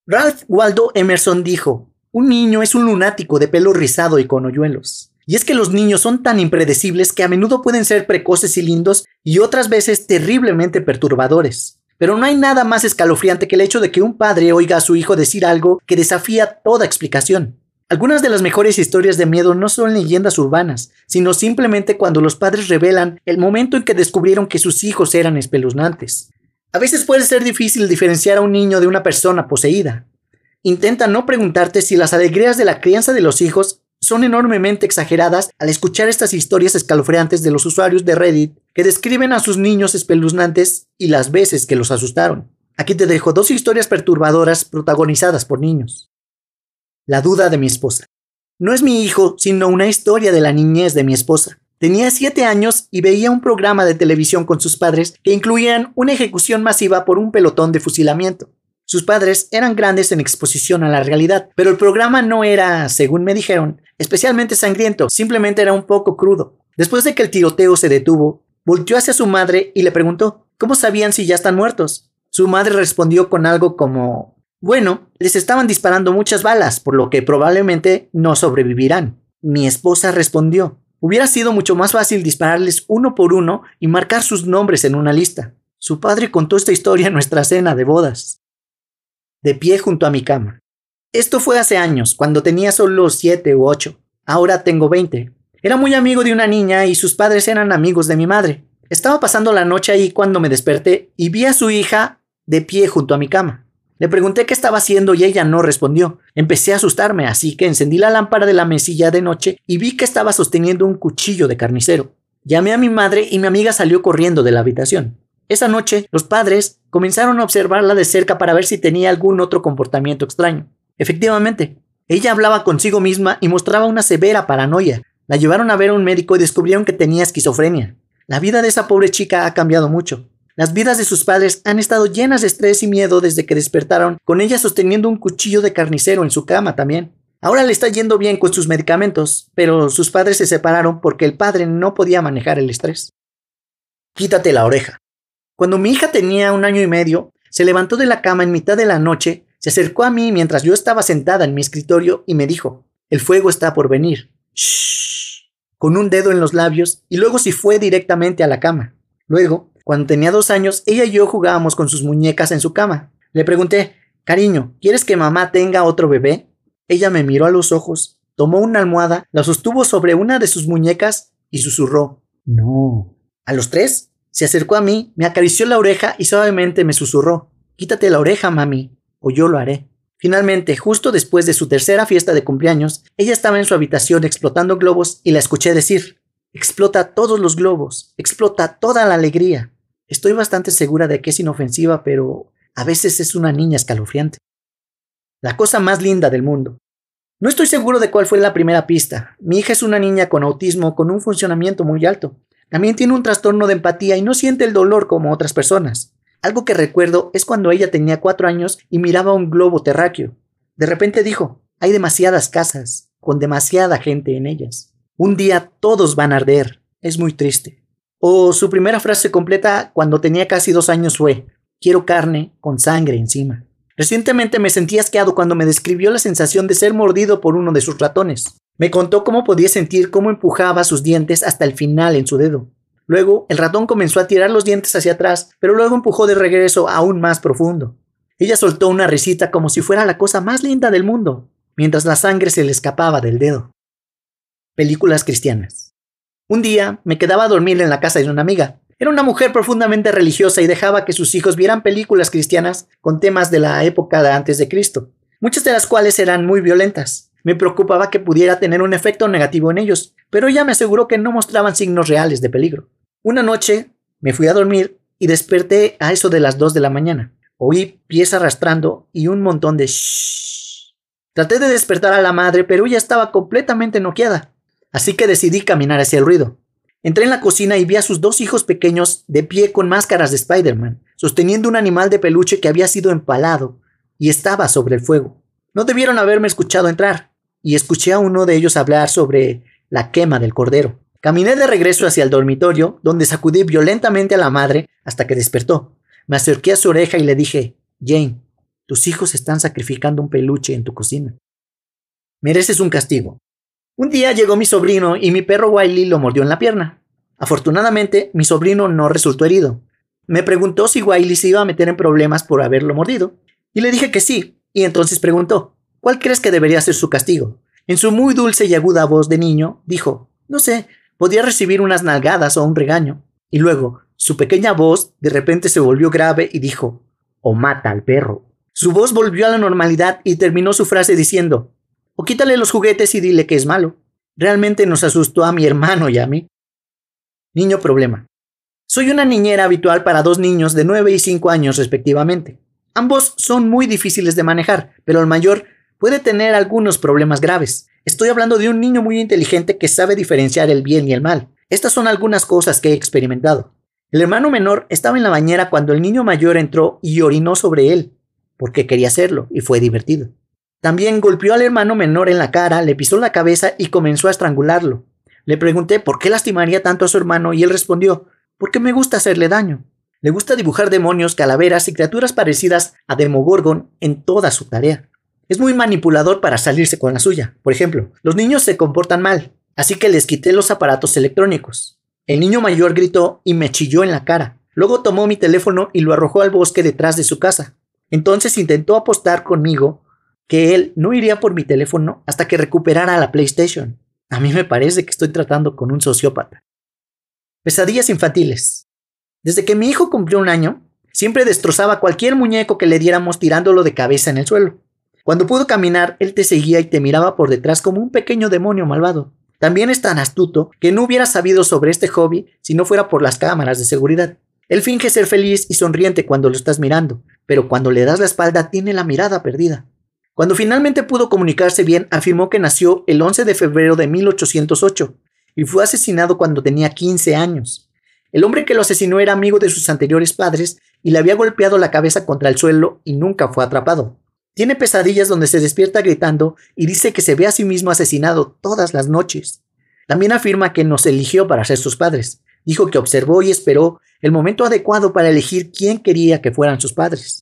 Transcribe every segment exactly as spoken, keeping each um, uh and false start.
Ralph Waldo Emerson dijo: un niño es un lunático de pelo rizado y con hoyuelos. Y es que los niños son tan impredecibles que a menudo pueden ser precoces y lindos y otras veces terriblemente perturbadores. Pero no hay nada más escalofriante que el hecho de que un padre oiga a su hijo decir algo que desafía toda explicación. Algunas de las mejores historias de miedo no son leyendas urbanas, sino simplemente cuando los padres revelan el momento en que descubrieron que sus hijos eran espeluznantes. A veces puede ser difícil diferenciar a un niño de una persona poseída. Intenta no preguntarte si las alegrías de la crianza de los hijos son enormemente exageradas al escuchar estas historias escalofriantes de los usuarios de Reddit que describen a sus niños espeluznantes y las veces que los asustaron. Aquí te dejo dos historias perturbadoras protagonizadas por niños. La duda de mi esposa. No es mi hijo, sino una historia de la niñez de mi esposa. Tenía siete años y veía un programa de televisión con sus padres que incluían una ejecución masiva por un pelotón de fusilamiento. Sus padres eran grandes en exposición a la realidad, pero el programa no era, según me dijeron, especialmente sangriento, simplemente era un poco crudo. Después de que el tiroteo se detuvo, volteó hacia su madre y le preguntó: ¿cómo sabían si ya están muertos? Su madre respondió con algo como: bueno, les estaban disparando muchas balas, por lo que probablemente no sobrevivirán. Mi esposa respondió: hubiera sido mucho más fácil dispararles uno por uno y marcar sus nombres en una lista. Su padre contó esta historia en nuestra cena de bodas. De pie junto a mi cama. Esto fue hace años, cuando tenía solo siete u ocho. Ahora tengo veinte. Era muy amigo de una niña y sus padres eran amigos de mi madre. Estaba pasando la noche ahí cuando me desperté y vi a su hija de pie junto a mi cama. Le pregunté qué estaba haciendo y ella no respondió. Empecé a asustarme, así que encendí la lámpara de la mesilla de noche y vi que estaba sosteniendo un cuchillo de carnicero. Llamé a mi madre y mi amiga salió corriendo de la habitación. Esa noche, los padres comenzaron a observarla de cerca para ver si tenía algún otro comportamiento extraño. Efectivamente, ella hablaba consigo misma y mostraba una severa paranoia. La llevaron a ver a un médico y descubrieron que tenía esquizofrenia. La vida de esa pobre chica ha cambiado mucho. Las vidas de sus padres han estado llenas de estrés y miedo desde que despertaron, con ella sosteniendo un cuchillo de carnicero en su cama también. Ahora le está yendo bien con sus medicamentos, pero sus padres se separaron porque el padre no podía manejar el estrés. Quítate la oreja. Cuando mi hija tenía un año y medio, se levantó de la cama en mitad de la noche, se acercó a mí mientras yo estaba sentada en mi escritorio y me dijo: el fuego está por venir. Shh, con un dedo en los labios, y luego se fue directamente a la cama. Luego, cuando tenía dos años, ella y yo jugábamos con sus muñecas en su cama. Le pregunté: cariño, ¿quieres que mamá tenga otro bebé? Ella me miró a los ojos, tomó una almohada, la sostuvo sobre una de sus muñecas y susurró: no. A los tres, se acercó a mí, me acarició la oreja y suavemente me susurró: quítate la oreja, mami, o yo lo haré. Finalmente, justo después de su tercera fiesta de cumpleaños, ella estaba en su habitación explotando globos y la escuché decir: explota todos los globos, explota toda la alegría. Estoy bastante segura de que es inofensiva, pero a veces es una niña escalofriante. La cosa más linda del mundo. No estoy seguro de cuál fue la primera pista. Mi hija es una niña con autismo con un funcionamiento muy alto. También tiene un trastorno de empatía y no siente el dolor como otras personas. Algo que recuerdo es cuando ella tenía cuatro años y miraba un globo terráqueo. De repente dijo: hay demasiadas casas, con demasiada gente en ellas. Un día todos van a arder. Es muy triste. O su primera frase completa cuando tenía casi dos años fue: quiero carne con sangre encima. Recientemente me sentí asqueado cuando me describió la sensación de ser mordido por uno de sus ratones. Me contó cómo podía sentir cómo empujaba sus dientes hasta el final en su dedo. Luego, el ratón comenzó a tirar los dientes hacia atrás, pero luego empujó de regreso aún más profundo. Ella soltó una risita como si fuera la cosa más linda del mundo, mientras la sangre se le escapaba del dedo. Películas cristianas. Un día me quedaba a dormir en la casa de una amiga. Era una mujer profundamente religiosa y dejaba que sus hijos vieran películas cristianas con temas de la época de antes de Cristo, muchas de las cuales eran muy violentas. Me preocupaba que pudiera tener un efecto negativo en ellos, pero ella me aseguró que no mostraban signos reales de peligro. Una noche me fui a dormir y desperté a eso de las dos de la mañana. Oí pies arrastrando y un montón de shhh. Traté de despertar a la madre, pero ella estaba completamente noqueada, así que decidí caminar hacia el ruido. Entré en la cocina y vi a sus dos hijos pequeños de pie con máscaras de Spider-Man, sosteniendo un animal de peluche que había sido empalado y estaba sobre el fuego. No debieron haberme escuchado entrar, y escuché a uno de ellos hablar sobre la quema del cordero. Caminé de regreso hacia el dormitorio, donde sacudí violentamente a la madre hasta que despertó. Me acerqué a su oreja y le dije: Jane, Tus hijos están sacrificando un peluche en tu cocina. Mereces un castigo. Un día llegó mi sobrino y mi perro Wiley lo mordió en la pierna. Afortunadamente, mi sobrino no resultó herido. Me preguntó si Wiley se iba a meter en problemas por haberlo mordido. Y le dije que sí, y entonces preguntó, ¿cuál crees que debería ser su castigo? En su muy dulce y aguda voz de niño, dijo, no sé, podría recibir unas nalgadas o un regaño. Y luego, su pequeña voz de repente se volvió grave y dijo, o mata al perro. Su voz volvió a la normalidad y terminó su frase diciendo, o quítale los juguetes y dile que es malo. Realmente nos asustó a mi hermano y a mí. Niño problema. Soy una niñera habitual para dos niños de nueve y cinco años respectivamente. Ambos son muy difíciles de manejar, pero el mayor puede tener algunos problemas graves. Estoy hablando de un niño muy inteligente que sabe diferenciar el bien y el mal. Estas son algunas cosas que he experimentado. El hermano menor estaba en la bañera cuando el niño mayor entró y orinó sobre él, porque quería hacerlo y fue divertido. También golpeó al hermano menor en la cara, le pisó la cabeza y comenzó a estrangularlo. Le pregunté por qué lastimaría tanto a su hermano y él respondió, porque me gusta hacerle daño. Le gusta dibujar demonios, calaveras y criaturas parecidas a Demogorgon en toda su tarea. Es muy manipulador para salirse con la suya. Por ejemplo, los niños se comportan mal, así que les quité los aparatos electrónicos. El niño mayor gritó y me chilló en la cara. Luego tomó mi teléfono y lo arrojó al bosque detrás de su casa. Entonces intentó apostar conmigo que él no iría por mi teléfono hasta que recuperara la PlayStation. A mí me parece que estoy tratando con un sociópata. Pesadillas infantiles. Desde que mi hijo cumplió un año, siempre destrozaba cualquier muñeco que le diéramos tirándolo de cabeza en el suelo. Cuando pudo caminar, él te seguía y te miraba por detrás como un pequeño demonio malvado. También es tan astuto que no hubiera sabido sobre este hobby si no fuera por las cámaras de seguridad. Él finge ser feliz y sonriente cuando lo estás mirando, pero cuando le das la espalda tiene la mirada perdida. Cuando finalmente pudo comunicarse bien, afirmó que nació el once de febrero de mil ochocientos ocho y fue asesinado cuando tenía quince años. El hombre que lo asesinó era amigo de sus anteriores padres y le había golpeado la cabeza contra el suelo y nunca fue atrapado. Tiene pesadillas donde se despierta gritando y dice que se ve a sí mismo asesinado todas las noches. También afirma que nos eligió para ser sus padres. Dijo que observó y esperó el momento adecuado para elegir quién quería que fueran sus padres.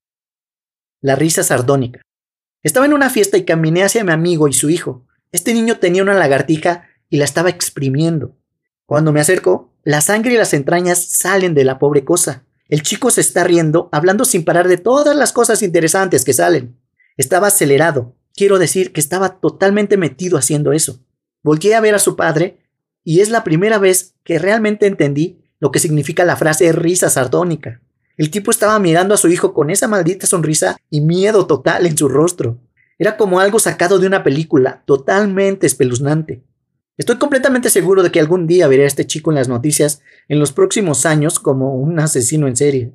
La risa sardónica. Estaba en una fiesta y caminé hacia mi amigo y su hijo. Este niño tenía una lagartija y la estaba exprimiendo. Cuando me acerco, la sangre y las entrañas salen de la pobre cosa. El chico se está riendo, hablando sin parar de todas las cosas interesantes que salen. Estaba acelerado. Quiero decir que estaba totalmente metido haciendo eso. Volteé a ver a su padre y es la primera vez que realmente entendí lo que significa la frase risa sardónica. El tipo estaba mirando a su hijo con esa maldita sonrisa y miedo total en su rostro. Era como algo sacado de una película, totalmente espeluznante. Estoy completamente seguro de que algún día veré a este chico en las noticias en los próximos años como un asesino en serie.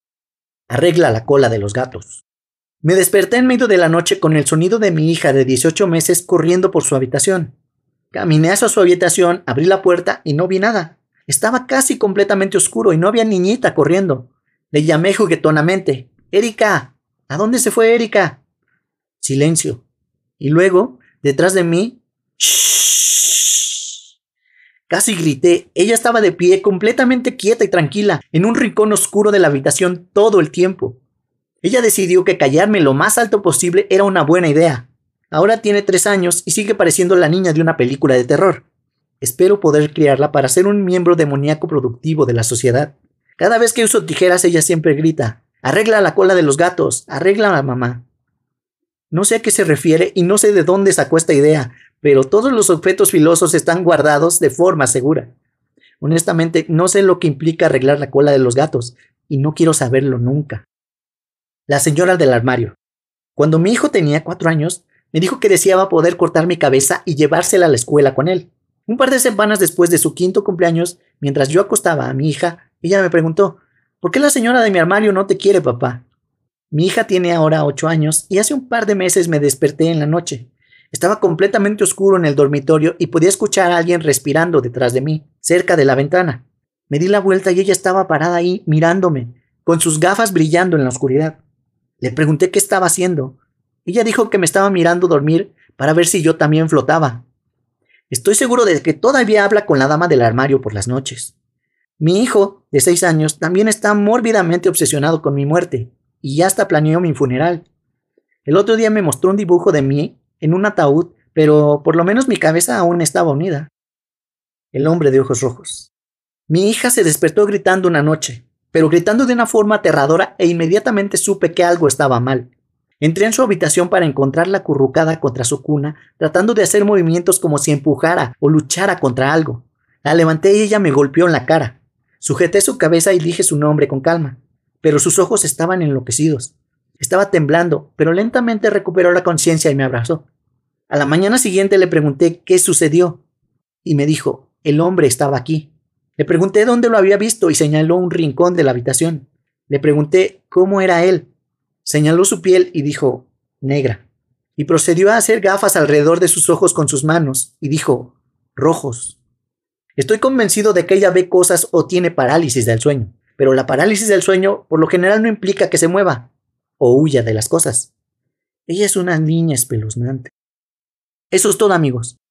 Arregla la cola de los gatos. Me desperté en medio de la noche con el sonido de mi hija de dieciocho meses corriendo por su habitación. Caminé hacia su habitación, abrí la puerta y no vi nada. Estaba casi completamente oscuro y no había niñita corriendo. Le llamé juguetonamente. ¡Erika! ¿A dónde se fue Erika? Silencio. Y luego, detrás de mí, ¡shh! Casi grité. Ella estaba de pie, completamente quieta y tranquila, en un rincón oscuro de la habitación todo el tiempo. Ella decidió que callarme lo más alto posible era una buena idea. Ahora tiene tres años y sigue pareciendo la niña de una película de terror. Espero poder criarla para ser un miembro demoníaco productivo de la sociedad. Cada vez que uso tijeras ella siempre grita, arregla la cola de los gatos, arregla la mamá. No sé a qué se refiere y no sé de dónde sacó esta idea, pero todos los objetos filosos están guardados de forma segura. Honestamente, no sé lo que implica arreglar la cola de los gatos y no quiero saberlo nunca. La señora del armario. Cuando mi hijo tenía cuatro años, me dijo que deseaba poder cortar mi cabeza y llevársela a la escuela con él. Un par de semanas después de su quinto cumpleaños, mientras yo acostaba a mi hija, ella me preguntó, ¿por qué la señora de mi armario no te quiere, papá? Mi hija tiene ahora ocho años y hace un par de meses me desperté en la noche. Estaba completamente oscuro en el dormitorio y podía escuchar a alguien respirando detrás de mí, cerca de la ventana. Me di la vuelta y ella estaba parada ahí, mirándome, con sus gafas brillando en la oscuridad. Le pregunté qué estaba haciendo. Ella dijo que me estaba mirando dormir para ver si yo también flotaba. Estoy seguro de que todavía habla con la dama del armario por las noches. Mi hijo, de seis años, también está mórbidamente obsesionado con mi muerte, y ya hasta planeó mi funeral. El otro día me mostró un dibujo de mí en un ataúd, pero por lo menos mi cabeza aún estaba unida. El hombre de ojos rojos. Mi hija se despertó gritando una noche, pero gritando de una forma aterradora, e inmediatamente supe que algo estaba mal. Entré en su habitación para encontrarla acurrucada contra su cuna, tratando de hacer movimientos como si empujara o luchara contra algo. La levanté y ella me golpeó en la cara. Sujeté su cabeza y dije su nombre con calma, pero sus ojos estaban enloquecidos. Estaba temblando, pero lentamente recuperó la conciencia y me abrazó. A la mañana siguiente le pregunté qué sucedió, y me dijo, el hombre estaba aquí. Le pregunté dónde lo había visto y señaló un rincón de la habitación. Le pregunté cómo era él. Señaló su piel y dijo, negra. Y procedió a hacer gafas alrededor de sus ojos con sus manos y dijo, rojos. Estoy convencido de que ella ve cosas o tiene parálisis del sueño, pero la parálisis del sueño por lo general no implica que se mueva o huya de las cosas. Ella es una niña espeluznante. Eso es todo, amigos.